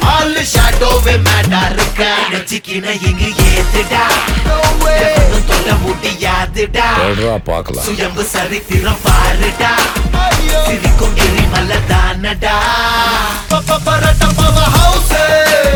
all ஷேடோவே மேடா இருக்க நெச்சிக்கின இங்கு ஏத்துடா தொட முடியாதுடா பாக்கலாம் சுயம்பு சரித்திரம் பாருடா சிரிக்கும் எரிமலை தானடா பவ ஹவுஸ்